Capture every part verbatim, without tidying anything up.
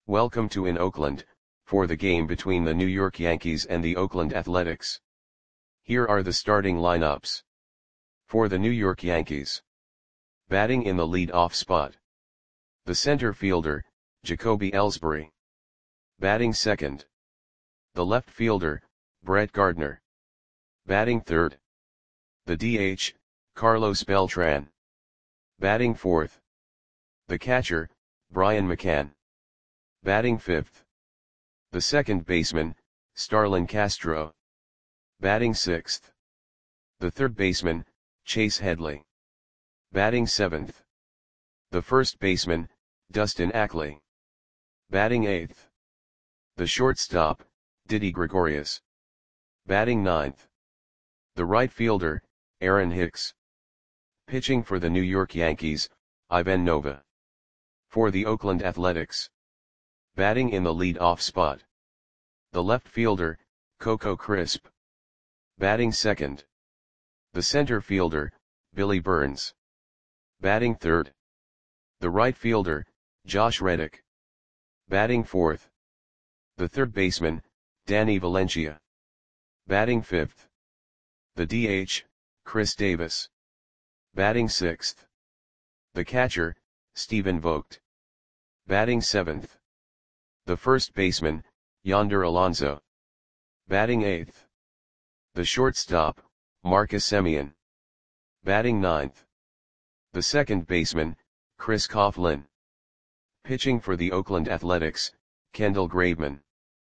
Welcome to in Oakland, for the game between the New York Yankees and the Oakland Athletics. Here are the starting lineups. For the New York Yankees. Batting in the lead-off spot. The center fielder, Jacoby Ellsbury. Batting second. The left fielder, Brett Gardner. Batting third. The D H, Carlos Beltran. Batting fourth. The catcher, Brian McCann. Batting fifth. The second baseman, Starlin Castro. Batting sixth. The third baseman, Chase Headley. Batting seventh. The first baseman, Dustin Ackley. Batting eighth. The shortstop, Didi Gregorius. Batting ninth. The right fielder, Aaron Hicks. Pitching for the New York Yankees, Ivan Nova. For the Oakland Athletics. Batting in the lead-off spot. The left fielder, Coco Crisp. Batting second. The center fielder, Billy Burns. Batting third. The right fielder, Josh Reddick. Batting fourth. The third baseman, Danny Valencia. Batting fifth. The D H, Chris Davis. Batting sixth. The catcher, Stephen Vogt. Batting seventh. The first baseman, Yonder Alonso. Batting eighth. The shortstop, Marcus Semien. Batting ninth. The second baseman, Chris Coughlin. Pitching for the Oakland Athletics, Kendall Graveman.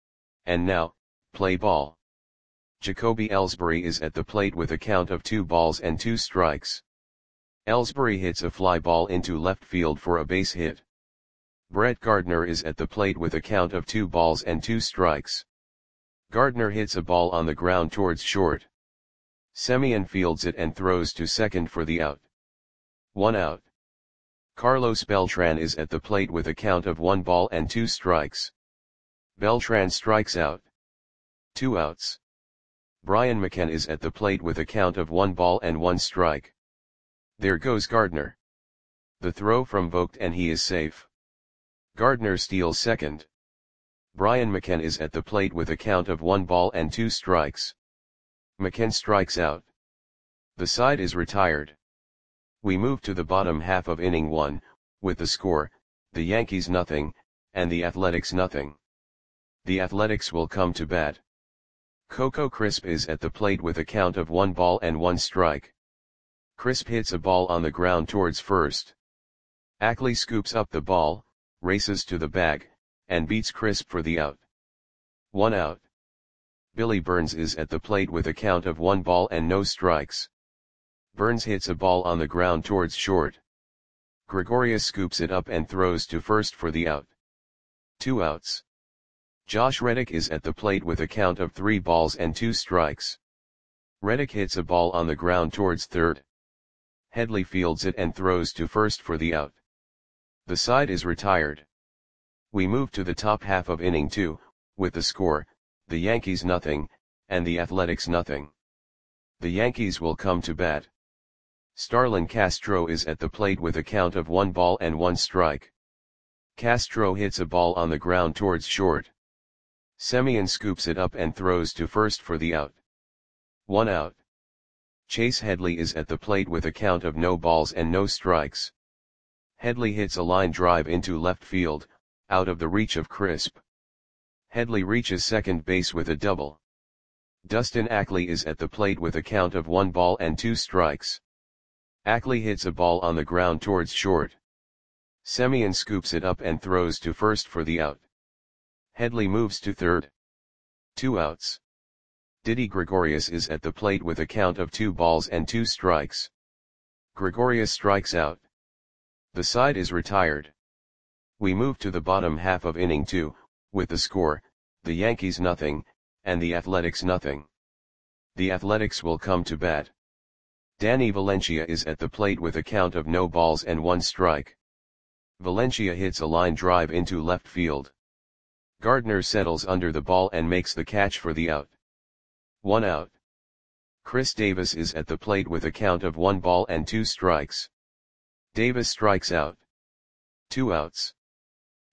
And now, play ball. Jacoby Ellsbury is at the plate with a count of two balls and two strikes. Ellsbury hits a fly ball into left field for a base hit. Brett Gardner is at the plate with a count of two balls and two strikes. Gardner hits a ball on the ground towards short. Semien fields it and throws to second for the out. One out. Carlos Beltran is at the plate with a count of one ball and two strikes. Beltran strikes out. Two outs. Brian McCann is at the plate with a count of one ball and one strike. There goes Gardner. The throw from Vogt and he is safe. Gardner steals second. Brian McCann is at the plate with a count of one ball and two strikes. McCann strikes out. The side is retired. We move to the bottom half of inning one, with the score, the Yankees nothing, and the Athletics nothing. The Athletics will come to bat. Coco Crisp is at the plate with a count of one ball and one strike. Crisp hits a ball on the ground towards first. Ackley scoops up the ball, races to the bag, and beats Crisp for the out. One out. Billy Burns is at the plate with a count of one ball and no strikes. Burns hits a ball on the ground towards short. Gregorius scoops it up and throws to first for the out. Two outs. Josh Reddick is at the plate with a count of three balls and two strikes. Reddick hits a ball on the ground towards third. Headley fields it and throws to first for the out. The side is retired. We move to the top half of inning two, with the score, the Yankees nothing, and the Athletics nothing. The Yankees will come to bat. Starlin Castro is at the plate with a count of one ball and one strike. Castro hits a ball on the ground towards short. Semien scoops it up and throws to first for the out. One out. Chase Headley is at the plate with a count of no balls and no strikes. Headley hits a line drive into left field, out of the reach of Crisp. Headley reaches second base with a double. Dustin Ackley is at the plate with a count of one ball and two strikes. Ackley hits a ball on the ground towards short. Semien scoops it up and throws to first for the out. Headley moves to third. Two outs. Didi Gregorius is at the plate with a count of two balls and two strikes. Gregorius strikes out. The side is retired. We move to the bottom half of inning two, with the score, the Yankees nothing, and the Athletics nothing. The Athletics will come to bat. Danny Valencia is at the plate with a count of no balls and one strike. Valencia hits a line drive into left field. Gardner settles under the ball and makes the catch for the out. One out. Chris Davis is at the plate with a count of one ball and two strikes. Davis strikes out. Two outs.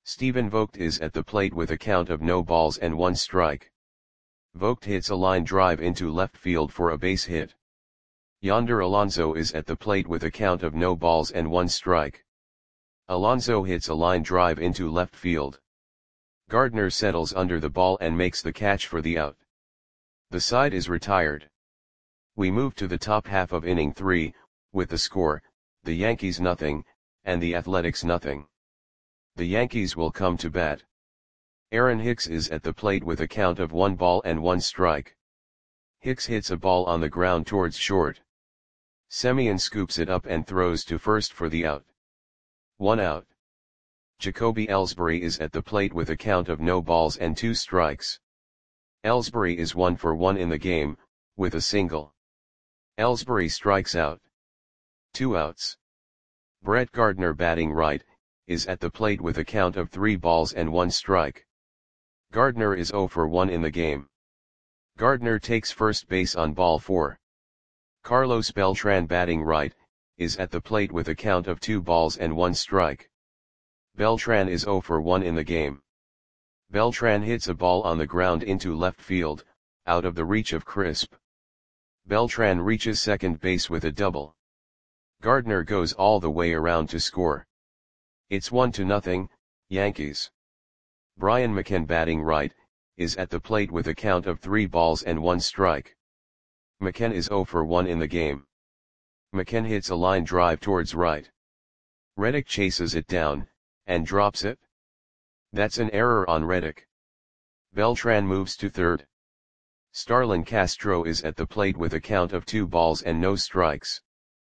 Steven Vogt is at the plate with a count of no balls and one strike. Vogt hits a line drive into left field for a base hit. Yonder Alonso is at the plate with a count of no balls and one strike. Alonso hits a line drive into left field. Gardner settles under the ball and makes the catch for the out. The side is retired. We move to the top half of inning three, with the score, the Yankees nothing, and the Athletics nothing. The Yankees will come to bat. Aaron Hicks is at the plate with a count of one ball and one strike. Hicks hits a ball on the ground towards short. Semien scoops it up and throws to first for the out. One out. Jacoby Ellsbury is at the plate with a count of no balls and two strikes. Ellsbury is one for one in the game, with a single. Ellsbury strikes out. Two outs. Brett Gardner, batting right, is at the plate with a count of three balls and one strike. Gardner is zero for one in the game. Gardner takes first base on ball four. Carlos Beltran, batting right, is at the plate with a count of two balls and one strike. Beltran is zero for one in the game. Beltran hits a ball on the ground into left field, out of the reach of Crisp. Beltran reaches second base with a double. Gardner goes all the way around to score. It's one to nothing, Yankees. Brian McCann, batting right, is at the plate with a count of three balls and one strike. McCann is zero for one in the game. McCann hits a line drive towards right. Reddick chases it down, and drops it. That's an error on Reddick. Beltran moves to third. Starlin Castro is at the plate with a count of two balls and no strikes.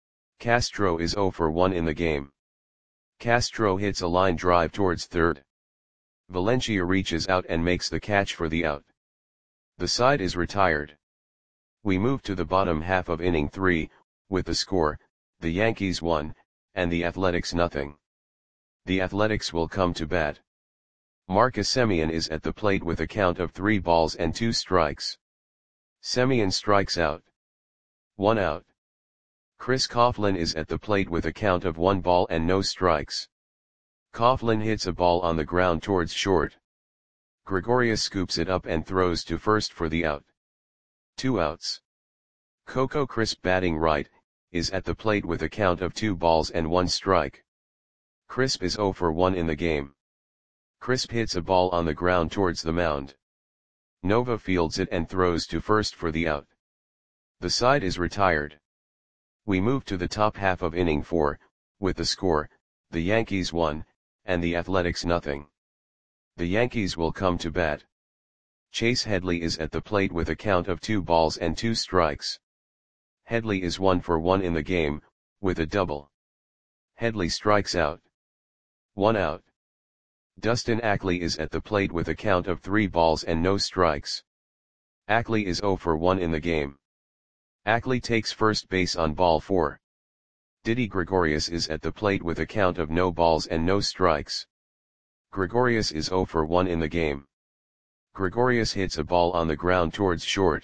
Castro is zero for one in the game. Castro hits a line drive towards third. Valencia reaches out and makes the catch for the out. The side is retired. We move to the bottom half of inning three, with the score, the Yankees one, and the Athletics nothing. The Athletics will come to bat. Marcus Semien is at the plate with a count of three balls and two strikes. Semien strikes out. One out. Chris Coughlin is at the plate with a count of one ball and no strikes. Coughlin hits a ball on the ground towards short. Gregorius scoops it up and throws to first for the out. Two outs. Coco Crisp, batting right, is at the plate with a count of two balls and one strike. Crisp is zero for one in the game. Crisp hits a ball on the ground towards the mound. Nova fields it and throws to first for the out. The side is retired. We move to the top half of inning four, with the score, the Yankees one, and the Athletics nothing. The Yankees will come to bat. Chase Headley is at the plate with a count of two balls and two strikes. Headley is one for one in the game, with a double. Headley strikes out. One out. Dustin Ackley is at the plate with a count of three balls and no strikes. Ackley is zero for one in the game. Ackley takes first base on ball four. Didi Gregorius is at the plate with a count of no balls and no strikes. Gregorius is zero for one in the game. Gregorius hits a ball on the ground towards short.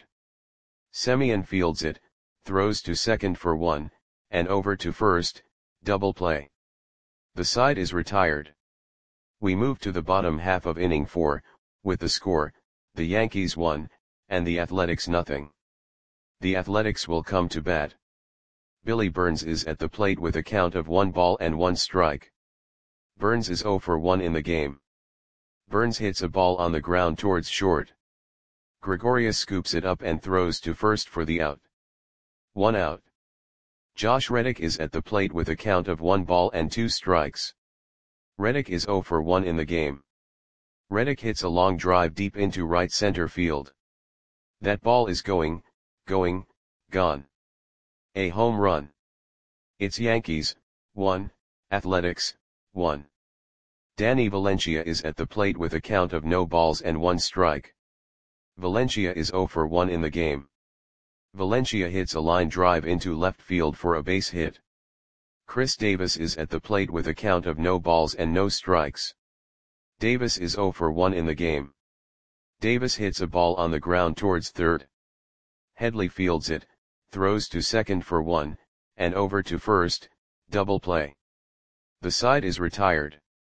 Semien fields it, throws to second for one, and over to first, double play. The side is retired. We move to the bottom half of inning four, with the score, the Yankees one, and the Athletics nothing. The Athletics will come to bat. Billy Burns is at the plate with a count of one ball and one strike. Burns is zero for one in the game. Burns hits a ball on the ground towards short. Gregorius scoops it up and throws to first for the out. One out. Josh Reddick is at the plate with a count of one ball and two strikes. Reddick is zero for one in the game. Reddick hits a long drive deep into right center field. That ball is going, going, gone. A home run. It's Yankees, one, Athletics, one. Danny Valencia is at the plate with a count of no balls and one strike. Valencia is zero for one in the game. Valencia hits a line drive into left field for a base hit. Chris Davis is at the plate with a count of no balls and no strikes. Davis is zero for one in the game. Davis hits a ball on the ground towards third. Headley fields it, throws to second for one, and over to first, double play. The side is retired.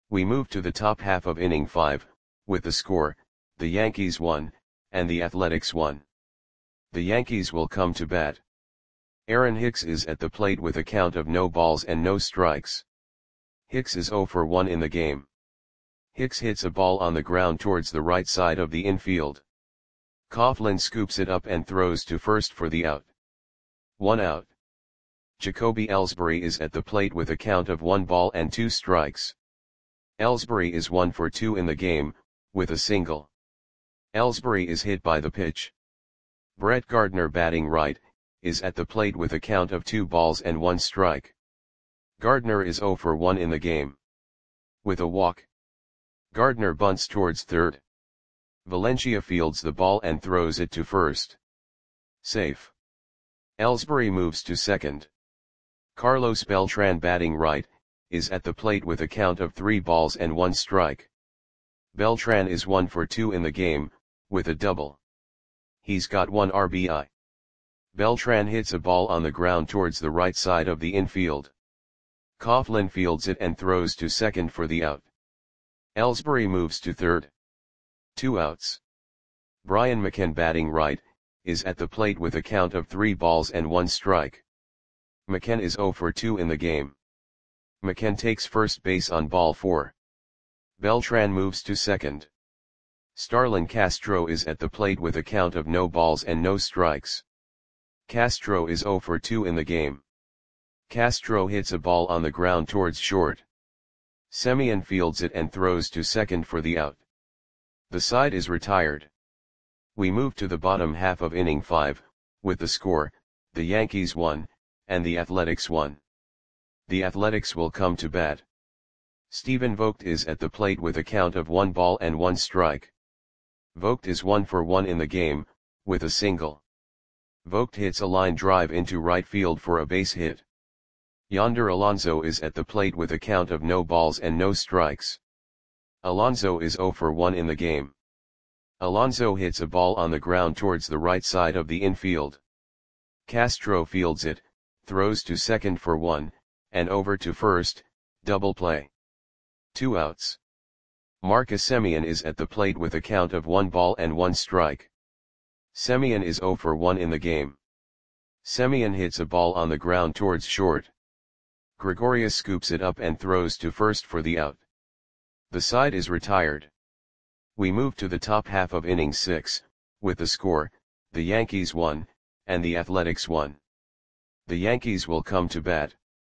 We move to the top half of inning five, with the score, the Yankees one, and the Athletics one. The Yankees will come to bat. Aaron Hicks is at the plate with a count of no balls and no strikes. Hicks is oh for one in the game. Hicks hits a ball on the ground towards the right side of the infield. Coughlin scoops it up and throws to first for the out. One out. Jacoby Ellsbury is at the plate with a count of one ball and two strikes. Ellsbury is one for two in the game, with a single. Ellsbury is hit by the pitch. Brett Gardner, batting right, is at the plate with a count of two balls and one strike. Gardner is oh for one in the game. With a walk. Gardner bunts towards third. Valencia fields the ball and throws it to first. Safe. Ellsbury moves to second. Carlos Beltran, batting right, is at the plate with a count of three balls and one strike. Beltran is one for two in the game, with a double. He's got one R B I. Beltran hits a ball on the ground towards the right side of the infield. Coughlin fields it and throws to second for the out. Ellsbury moves to third. Two outs. Brian McCann, batting right, is at the plate with a count of three balls and one strike. McCann is oh for two in the game. McCann takes first base on ball four. Beltran moves to second. Starlin Castro is at the plate with a count of no balls and no strikes. Castro is oh for two in the game. Castro hits a ball on the ground towards short. Semien fields it and throws to second for the out. The side is retired. We move to the bottom half of inning five, with the score, the Yankees one, and the Athletics one. The Athletics will come to bat. Stephen Vogt is at the plate with a count of one ball and one strike. Vogt is one for one in the game, with a single. Vogt hits a line drive into right field for a base hit. Yonder Alonso is at the plate with a count of no balls and no strikes. Alonso is oh for one in the game. Alonso hits a ball on the ground towards the right side of the infield. Castro fields it, throws to second for one, and over to first, double play. Two outs. Marcus Semien is at the plate with a count of one ball and one strike. Semien is oh for one in the game. Semien hits a ball on the ground towards short. Gregorius scoops it up and throws to first for the out. The side is retired. We move to the top half of inning six, with the score, the Yankees one, and the Athletics one. The Yankees will come to bat.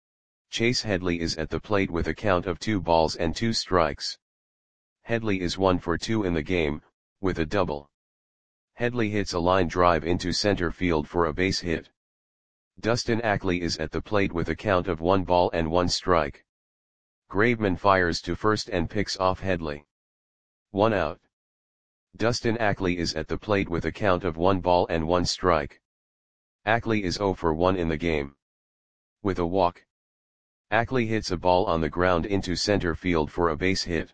Chase Headley is at the plate with a count of two balls and two strikes. Headley is one for two in the game, with a double. Headley hits a line drive into center field for a base hit. Dustin Ackley is at the plate with a count of one ball and one strike. Graveman fires to first and picks off Headley. One out. Dustin Ackley is at the plate with a count of one ball and one strike. Ackley is oh for one in the game. With a walk. Ackley hits a ball on the ground into center field for a base hit.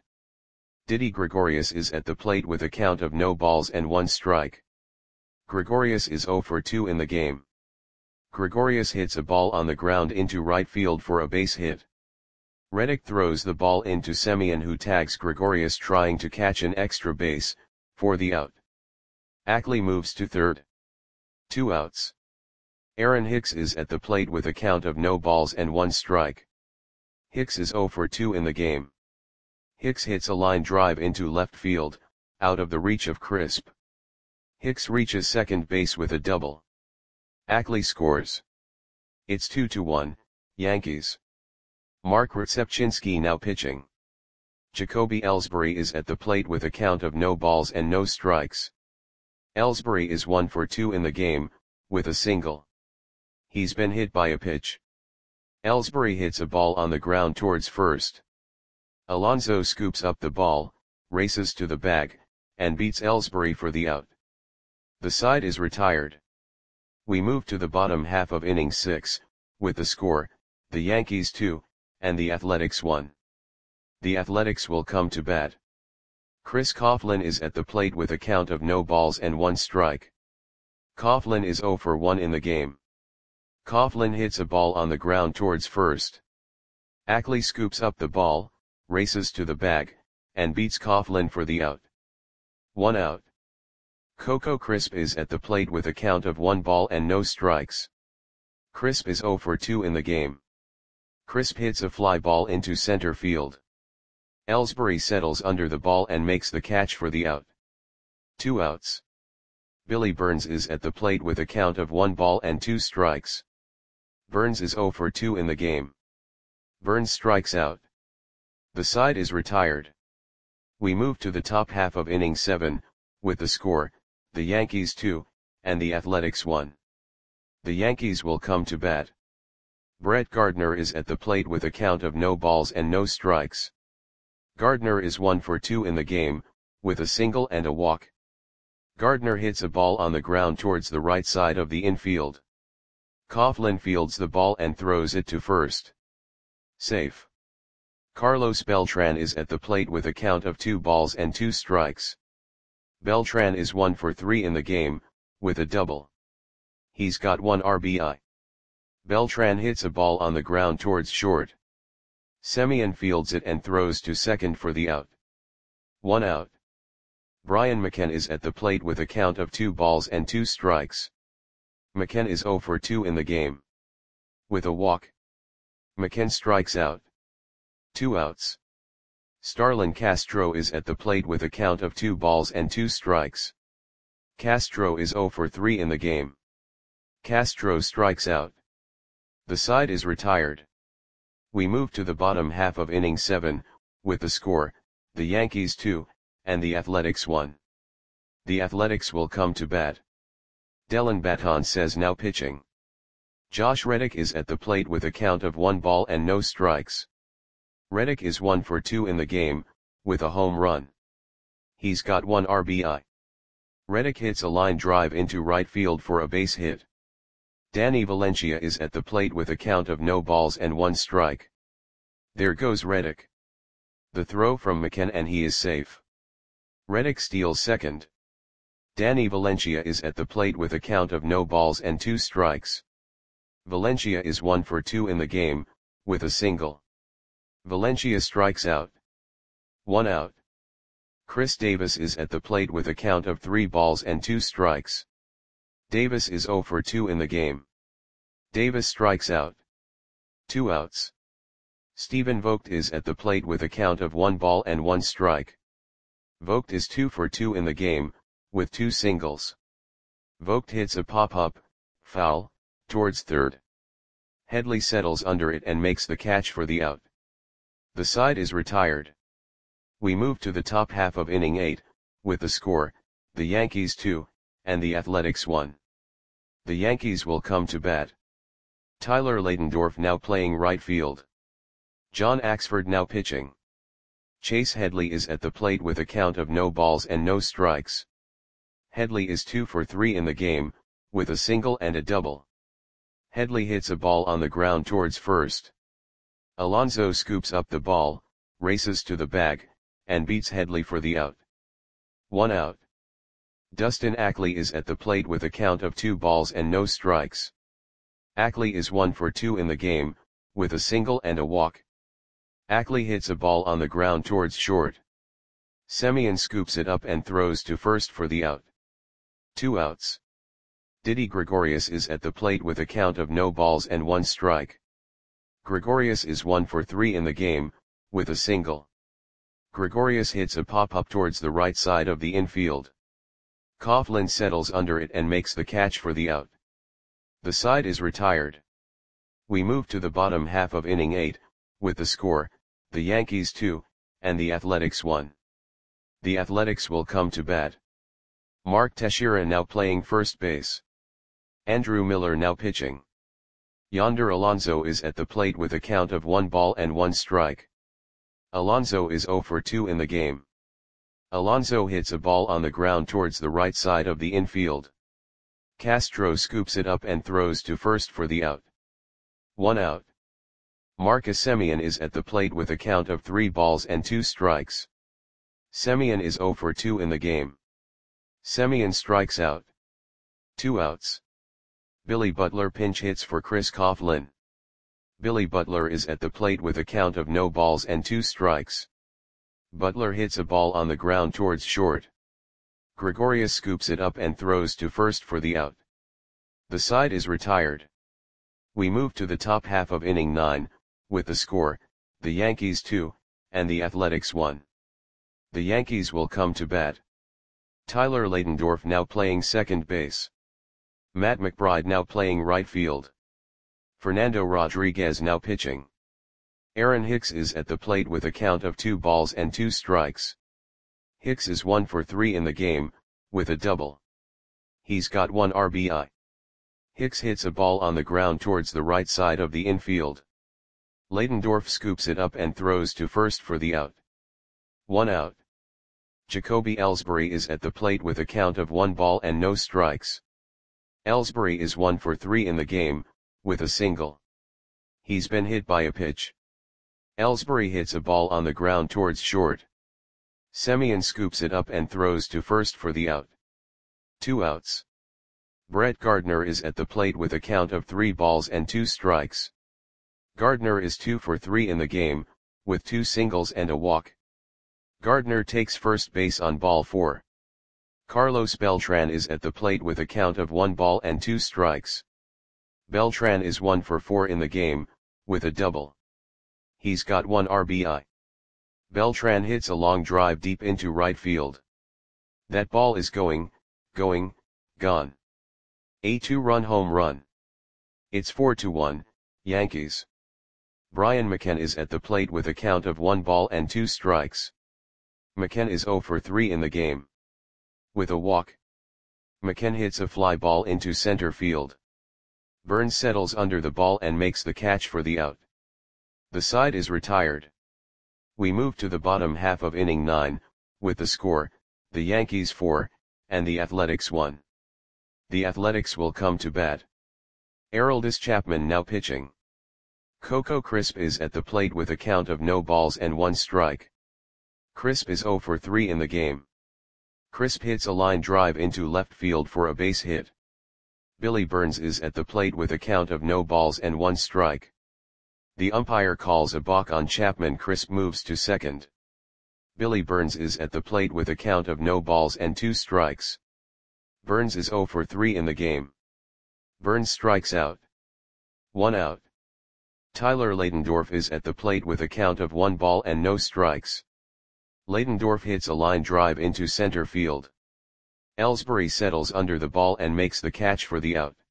Didi Gregorius is at the plate with a count of no balls and one strike. Gregorius is oh for two in the game. Gregorius hits a ball on the ground into right field for a base hit. Reddick throws the ball into Semien, who tags Gregorius trying to catch an extra base, for the out. Ackley moves to third. Two outs. Aaron Hicks is at the plate with a count of no balls and one strike. Hicks is oh for two in the game. Hicks hits a line drive into left field, out of the reach of Crisp. Hicks reaches second base with a double. Ackley scores. It's two to one, Yankees. Mark Rzepczynski now pitching. Jacoby Ellsbury is at the plate with a count of no balls and no strikes. Ellsbury is one for two in the game, with a single. He's been hit by a pitch. Ellsbury hits a ball on the ground towards first. Alonso scoops up the ball, races to the bag, and beats Ellsbury for the out. The side is retired. We move to the bottom half of inning six, with the score, the Yankees two, and the Athletics one. The Athletics will come to bat. Chris Coughlin is at the plate with a count of no balls and one strike. Coughlin is oh for one in the game. Coughlin hits a ball on the ground towards first. Ackley scoops up the ball, races to the bag, and beats Coughlin for the out. One out. Coco Crisp is at the plate with a count of one ball and no strikes. Crisp is zero for two in the game. Crisp hits a fly ball into center field. Ellsbury settles under the ball and makes the catch for the out. Two outs. Billy Burns is at the plate with a count of one ball and two strikes. Burns is zero for two in the game. Burns strikes out. The side is retired. We move to the top half of inning seven, with the score, the Yankees two, and the Athletics one. The Yankees will come to bat. Brett Gardner is at the plate with a count of no balls and no strikes. Gardner is one for two in the game, with a single and a walk. Gardner hits a ball on the ground towards the right side of the infield. Coughlin fields the ball and throws it to first. Safe. Carlos Beltran is at the plate with a count of two balls and two strikes. Beltran is one for three in the game, with a double. He's got one R B I. Beltran hits a ball on the ground towards short. Semien fields it and throws to second for the out. One out. Brian McCann is at the plate with a count of two balls and two strikes. McCann is zero for two in the game. With a walk. McCann strikes out. Two outs. Starlin Castro is at the plate with a count of two balls and two strikes. Castro is zero for three in the game. Castro strikes out. The side is retired. We move to the bottom half of inning seven, with the score, the Yankees two, and the Athletics one. The Athletics will come to bat. Dellin Baton says now pitching. Josh Reddick is at the plate with a count of one ball and no strikes. Reddick is one for two in the game, with a home run. He's got one R B I. Reddick hits a line drive into right field for a base hit. Danny Valencia is at the plate with a count of no balls and one strike. There goes Reddick. The throw from McCann and he is safe. Reddick steals second. Danny Valencia is at the plate with a count of no balls and two strikes. Valencia is one for two in the game, with a single. Valencia strikes out. One out. Chris Davis is at the plate with a count of three balls and two strikes. Davis is zero for two in the game. Davis strikes out. Two outs. Stephen Vogt is at the plate with a count of one ball and one strike. Vogt is two for two in the game, with two singles. Vogt hits a pop-up, foul, towards third. Headley settles under it and makes the catch for the out. The side is retired. We move to the top half of inning eight, with the score, the Yankees two, and the Athletics one. The Yankees will come to bat. Tyler Ladendorf now playing right field. John Axford now pitching. Chase Headley is at the plate with a count of no balls and no strikes. Headley is two for three in the game, with a single and a double. Headley hits a ball on the ground towards first. Alonso scoops up the ball, races to the bag, and beats Headley for the out. One out. Dustin Ackley is at the plate with a count of two balls and no strikes. Ackley is one for two in the game, with a single and a walk. Ackley hits a ball on the ground towards short. Semien scoops it up and throws to first for the out. Two outs. Didi Gregorius is at the plate with a count of no balls and one strike. Gregorius is one for three in the game, with a single. Gregorius hits a pop-up towards the right side of the infield. Coughlin settles under it and makes the catch for the out. The side is retired. We move to the bottom half of inning eight, with the score, the Yankees two, and the Athletics one. The Athletics will come to bat. Mark Teixeira now playing first base. Andrew Miller now pitching. Yonder Alonso is at the plate with a count of one ball and one strike. Alonso is zero for two in the game. Alonso hits a ball on the ground towards the right side of the infield. Castro scoops it up and throws to first for the out. One out. Marcus Semien is at the plate with a count of three balls and two strikes. Semien is zero for two in the game. Semien strikes out. Two outs. Billy Butler pinch hits for Chris Coughlin. Billy Butler is at the plate with a count of no balls and two strikes. Butler hits a ball on the ground towards short. Gregorius scoops it up and throws to first for the out. The side is retired. We move to the top half of inning nine, with the score, the Yankees two, and the Athletics one. The Yankees will come to bat. Tyler Ladendorf now playing second base. Matt McBride now playing right field. Fernando Rodriguez now pitching. Aaron Hicks is at the plate with a count of two balls and two strikes. Hicks is one for three in the game, with a double. He's got one R B I. Hicks hits a ball on the ground towards the right side of the infield. Ladendorf scoops it up and throws to first for the out. One out. Jacoby Ellsbury is at the plate with a count of one ball and no strikes. Ellsbury is one for three in the game, with a single. He's been hit by a pitch. Ellsbury hits a ball on the ground towards short. Semien scoops it up and throws to first for the out. Two outs. Brett Gardner is at the plate with a count of three balls and two strikes. Gardner is two for three in the game, with two singles and a walk. Gardner takes first base on ball four. Carlos Beltran is at the plate with a count of one ball and two strikes. Beltran is one for four in the game, with a double. He's got one R B I. Beltran hits a long drive deep into right field. That ball is going, going, gone. A two-run home run. It's four to one, Yankees. Brian McCann is at the plate with a count of one ball and two strikes. McCann is zero for three in the game. With a walk. McCann hits a fly ball into center field. Burns settles under the ball and makes the catch for the out. The side is retired. We move to the bottom half of inning nine, with the score, the Yankees four, and the Athletics one. The Athletics will come to bat. Aroldis Chapman now pitching. Coco Crisp is at the plate with a count of no balls and one strike. Crisp is zero for three in the game. Crisp hits a line drive into left field for a base hit. Billy Burns is at the plate with a count of no balls and one strike. The umpire calls a balk on Chapman. Crisp moves to second. Billy Burns is at the plate with a count of no balls and two strikes. Burns is zero for three in the game. Burns strikes out. One out. Tyler Ladendorf is at the plate with a count of one ball and no strikes. Ladendorf hits a line drive into center field. Ellsbury settles under the ball and makes the catch for the out.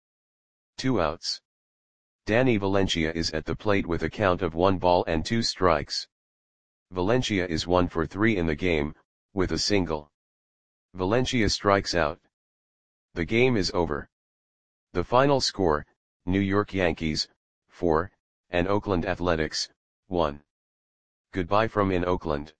Two outs. Danny Valencia is at the plate with a count of one ball and two strikes. Valencia is one for three in the game, with a single. Valencia strikes out. The game is over. The final score, New York Yankees, four, and Oakland Athletics, one. Goodbye from in Oakland.